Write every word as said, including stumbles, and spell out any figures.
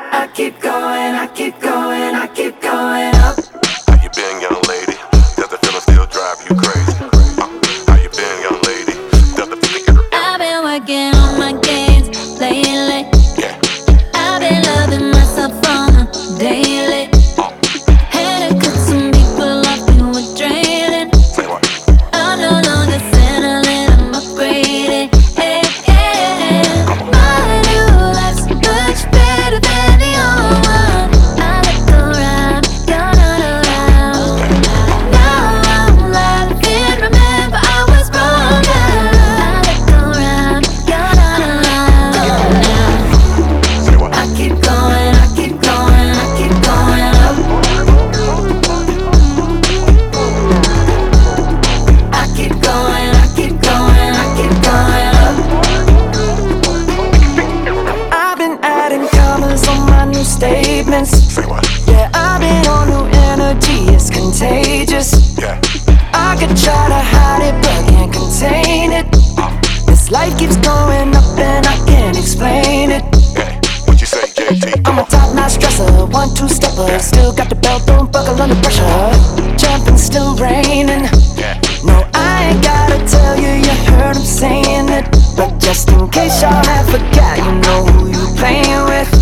I keep going, I keep going, I keep going up. How you been, young lady? Does the feeling still drive you crazy? Uh, how you been, young lady? Does the feeling get around? I've been working on my games lately. Yeah. I've been loving myself on a daily. Had to cut some people off who were draining. Say what? I'm no longer settling, I'm upgrading. Hey, hey. My new life's much better than the old one. I look around, you're not around. Now I'm laughing, remember I was wrong. I look around, you're not around. Say what? I keep going, I keep going, I keep going up. I keep going, I keep going, I keep going up. I've been adding commas on my new statements. Say what? Yeah, I've been on new energy, it's contagious. Yeah. I could try to hide it, but can't contain it. This life keeps going up and I can't explain it. Yeah. What you say, J T? I'm a top-notch dresser, one-two-stepper. Still got the belt, don't buckle under pressure. Jumping, still raining. Yeah. No, I ain't gotta tell you, you heard him saying it. But just in case y'all have forgot, you know who you playing with.